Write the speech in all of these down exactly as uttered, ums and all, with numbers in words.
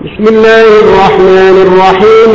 بسم الله الرحمن الرحيم.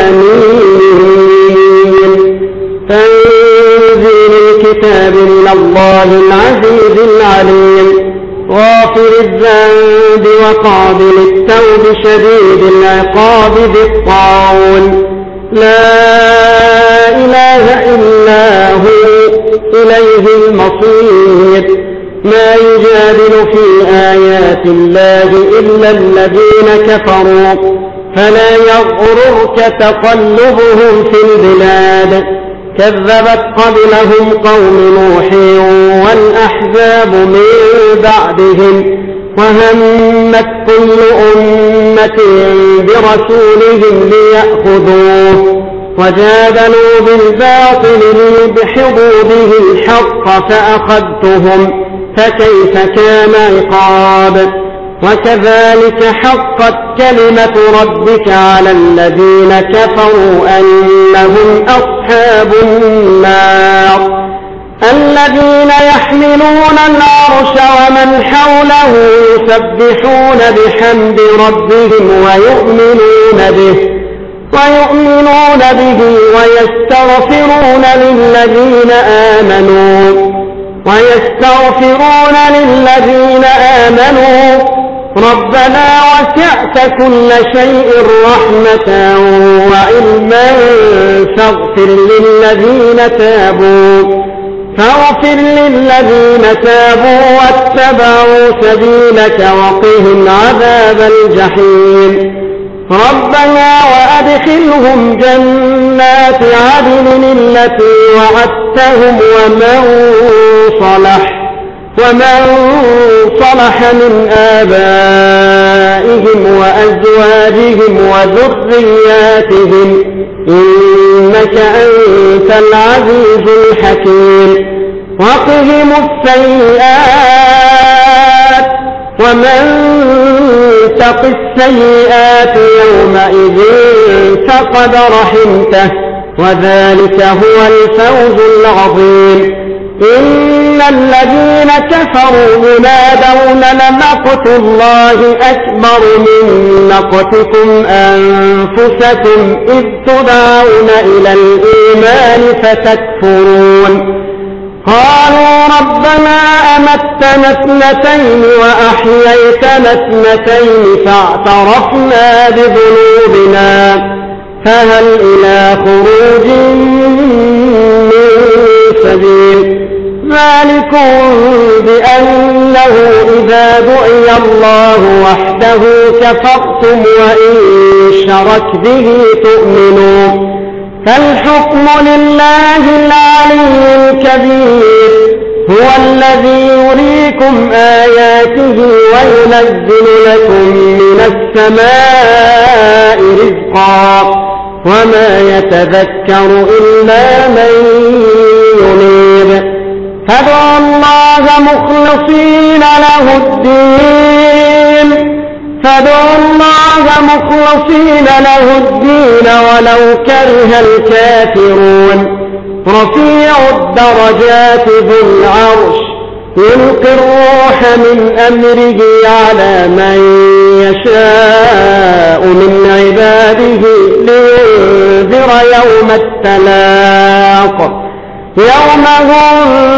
حميم. تنزيل الكتاب من الله العزيز العليم، غافر الذنب وقابل التوب شديد العقاب ذي الطول، لا إله إلا هو إليه المصير. ما يجادل في آيات الله إلا الذين كفروا، فلا يغررك تقلبهم في البلاد. كذبت قبلهم قوم نوح والأحزاب من بعدهم، وهمت كل أمة برسولهم ليأخذوه، وجادلوا بالباطل ليدحضوا به الحق فأخذتهم، فكيف كان عقاب. وكذلك حقت كلمة ربك على الذين كفروا أنهم أصحاب النار، الذين يحملون العرش ومن حوله يسبحون بحمد ربهم ويؤمنون به ويؤمنون به ويستغفرون للذين آمنوا ويستغفرون للذين آمنوا ربنا وسعت كل شيء رحمة وعلما فاغفر للذين تابوا فاغفر للذين تابوا واتبعوا سبيلك وقهم عذاب الجحيم. ربنا وأدخلهم جنات عدن التي وعدتهم ومن صلح ومن صلح من آبائهم وأزواجهم وذرياتهم إنك أنت العزيز الحكيم. وقهم السيئات ومن تق السيئات يومئذ فقد رحمته، وذلك هو الفوز العظيم. إن الذين كفروا ينادون لمقت الله أكبر من مقتكم أنفسكم إذ تدعون إلى الإيمان فتكفرون. قالوا ربنا أمتنا اثنتين وأحييتنا اثنتين فاعترفنا بذنوبنا فهل إلى خروج من سبيل. ذلكم بأنه إذا دعي الله وحده كفرتم وإن يشرك به تؤمنون. فالحكم لله العلي الكبير، هو الذي يريكم آياته وينزل لكم من السماء رزقا، وما يتذكر إلا من ينيب. فادعوا الله مخلصين له الدين فادعوا الله مخلصين له الدين ولو كره الكافرون. رفيع الدرجات ذو العرش يلقي الروح من أمره على من يشاء من عباده لينذر يوم التلاق، يوم هم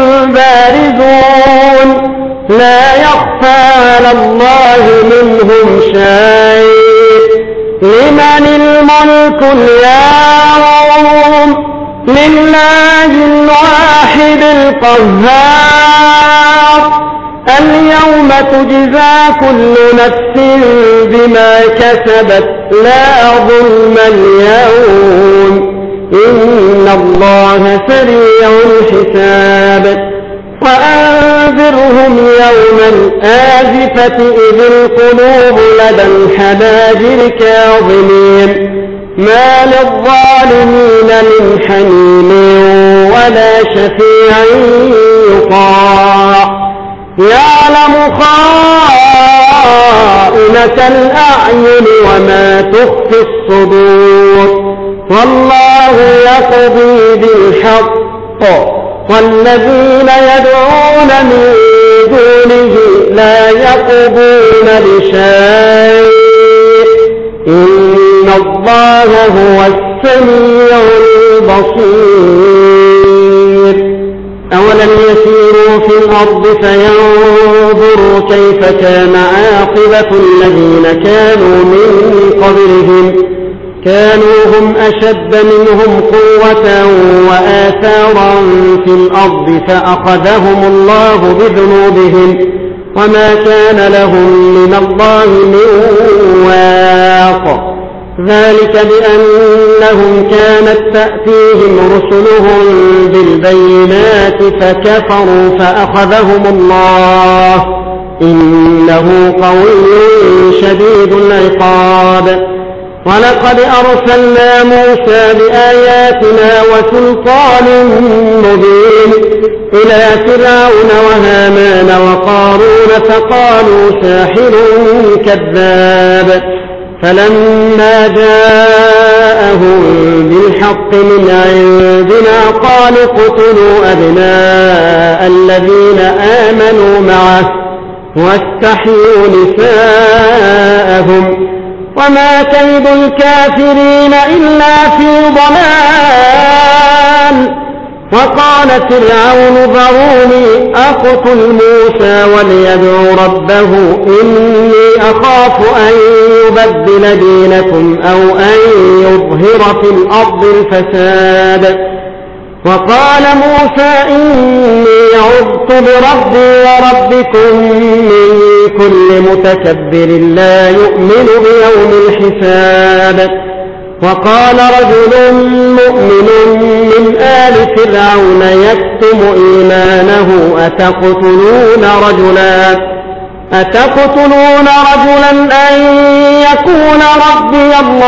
بارزون لا يخفى على الله منهم شيء. لمن الملك اليوم؟ لله الواحد القهار. اليوم تجزى كل نفس بما كسبت لا ظلم اليوم، إن الله سريع الحساب. وأنذرهم يوم الآزفة إذ القلوب لدى الحناجر كاظمين، ما للظالمين من حميم ولا شفيع يطاع. يعلم خائنة الأعين وما تخفي الصدور، والله يقضي بالحق والذين يدعون من دونه لا يقضون بشيء إن الله هو السميع البصير أولم يسيروا في الأرض فينظروا كيف كان عاقبة الذين كانوا من قبلهم كانوا هم أشد منهم قوة وآثارا في الأرض فأخذهم الله بذنوبهم وما كان لهم من الله من واق ذلك بأنهم كانت تأتيهم رسلهم بالبينات فكفروا فأخذهم الله إنه قوي شديد العقاب ولقد أرسلنا موسى بآياتنا وسلطان مبين إلى فرعون وهامان وقارون فقالوا ساحر كذاب فلما جاءهم بالحق من عندنا قالوا اقتلوا أبناء الذين آمنوا معه واستحيوا نساءهم وما كيد الكافرين إلا في ضلال وقال فرعون ذروني أقتل موسى وليدع ربه إني أخاف أن يبدل دينكم أو أن يظهر في الأرض الفساد وقال موسى إني عذت بربي وربكم من كل متكبر لا يؤمن بيوم الحساب وقال رجل مؤمن من آل فرعون يكتم إيمانه أتقتلون رجلا أتقتلون رجلا أن يقول ربي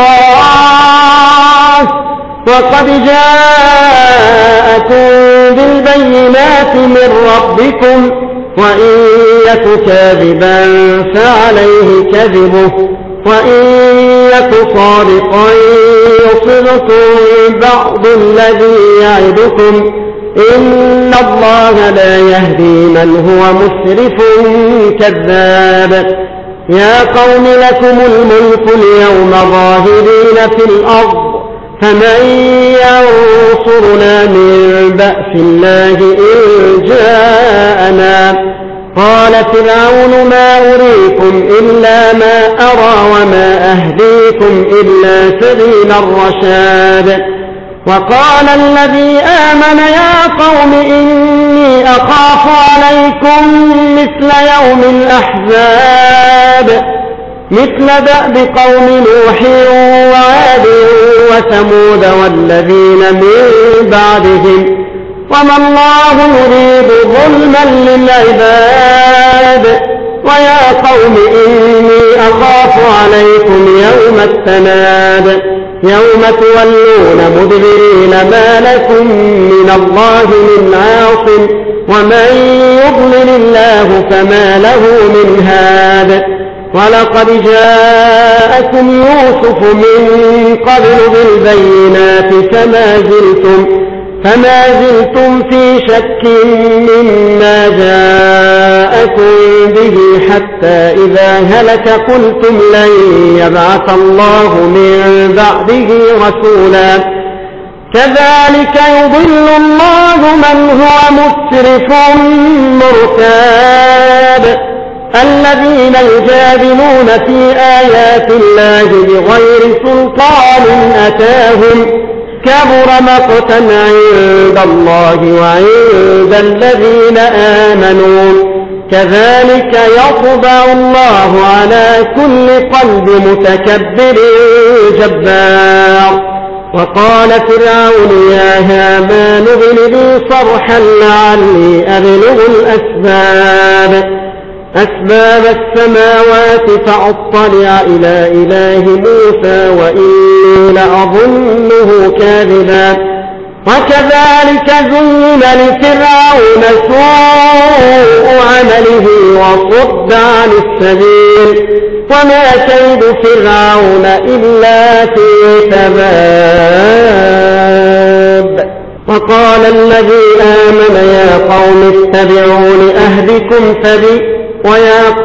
الله وقد جاءكم بالبينات من ربكم وإن يك كاذبا فعليه كذبه وإن يك صادقا يصبكم بعض الذي يعدكم إن الله لا يهدي من هو مسرف كذاب يا قوم لكم الملك اليوم ظاهرين في الأرض فمن ينصرنا من بأس الله إن جاءنا قال فرعون ما أريكم إلا ما أرى وما أهديكم إلا سبيل الرشاد وقال الذي آمن يا قوم إني أخاف عليكم مثل يوم الأحزاب مثل دأب قوم نوح وعاد وثمود والذين من بعدهم وما الله يريد ظلما للعباد ويا قوم إني أخاف عليكم يوم التناد يوم تولون مدبرين ما لكم من الله من عاصم ومن يضلل الله فما له من هاد ولقد جاءكم يوسف من قبل بالبينات فما زلتم فما زلتم في شك مما جاءكم به حتى إذا هلك قلتم لن يبعث الله من بعده رسولا كذلك يضل الله من هو مسرف مرتاب الذين يجادلون في آيات الله بغير سلطان أتاهم كبر مقتا عند الله وعند الذين آمنوا كذلك يطبع الله على كل قلب متكبر جبار وقال فرعون يا هامان ابن لي صرحا لعلي أبلغ الأسباب أسباب السماوات فأطلع إلى إله موسى وإني لأظنه كاذبا وكذلك زين لفرعون سوء عمله وصد عن السبيل وما كيد فرعون إلا في تباب وقال الذي آمن يا قوم اتبعون أهدكم سبيل ويا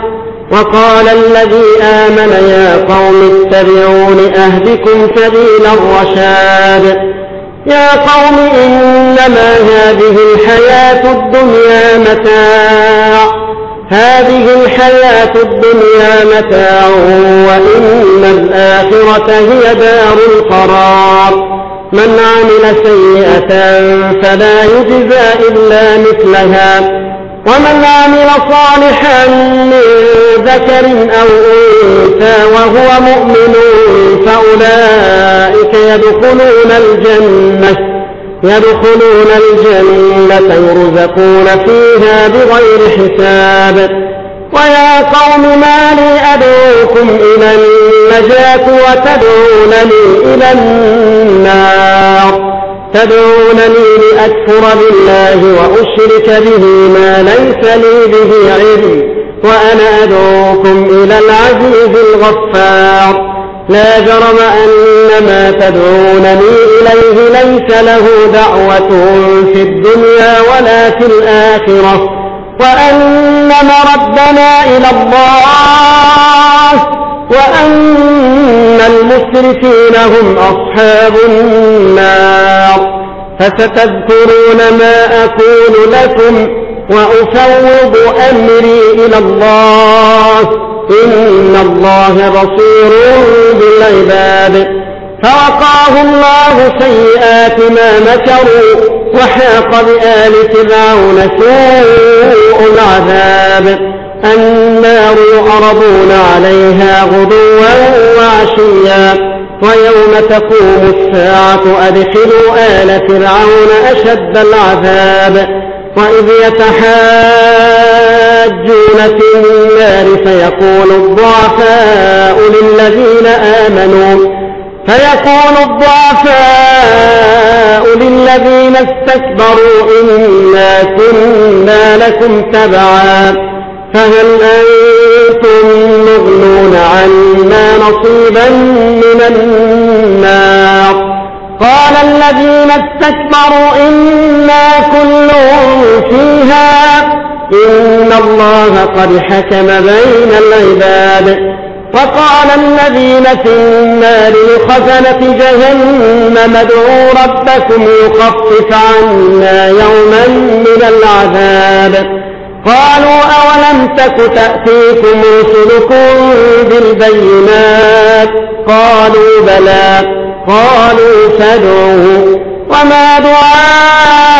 وقال الذي آمن يا قوم اتبعون أهدكم سبيل الرشاد يا قوم إنما هذه الحياة الدنيا متاع هذه الحياة الدنيا متاع وإن الآخرة هي دار القرار من عمل سيئة فلا يجزى إلا مثلها ومن عمل صالحا من ذكر أو أنثى وهو مؤمن فأولئك يدخلون الجنة يدخلون الجنة يرزقون فيها بغير حساب ويا قوم ما لي أدعوكم إلى النجاة وتدعونني إلى النار تدعونني لأكفر بالله وأشرك به ما ليس لي به علم وأنا أدعوكم إلى العزيز الغفار لا جرم أن ما تدعونني إليه ليس له دعوة في الدنيا ولا في الآخرة وأن مردنا إلى الله وأن المسرفين هم أصحاب النار فستذكرون ما أقول لكم وأفوض أمري إلى الله إن الله بصير بالعباد فوقاه الله سيئات ما مكروا وحاق بآل فرعون سوء العذاب النار يعرضون عليها غدوا وعشيا ويوم تقوم الساعة أدخلوا آل فرعون أشد العذاب وإذ يتحاجون في النار فيقول الضعفاء للذين آمنوا فيقول الضعفاء للذين استكبروا إنا كنا لكم تبعا فهل أنتم مغنون عنا نصيبا من النار قال الذين استكبروا إنا كل فيها إن الله قد حكم بين العباد وقال الذين في النار لخزنة جهنم ادعوا ربكم يخفف عنا يوما من العذاب قالوا أولم تك تأتيكم رسلكم بالبينات قالوا بلى قالوا فادعوا وما دعاء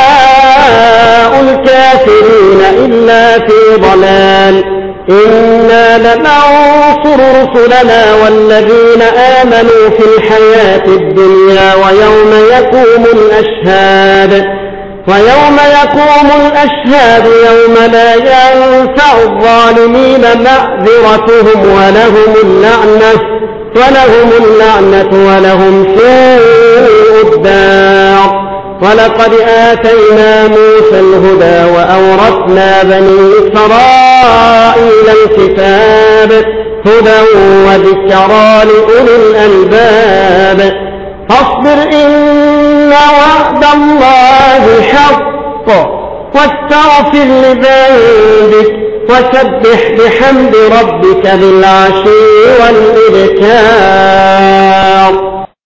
الكافرين إلا في ضلال إنا لننصر رسلنا والذين آمنوا في الحياة الدنيا ويوم يقوم الأشهاد ويوم يقوم الأشهاد يوم لا ينفع الظالمين معذرتهم ولهم اللعنة ولهم اللعنة ولهم سوء الدار ولقد آتينا موسى الهدى وأورثنا بني إسرائيل الكتاب هدى وذكرى لأولي الألباب فاصبر إن وعد الله حق واستغفر لذنبك وسبح بحمد ربك بالعشي والإبكار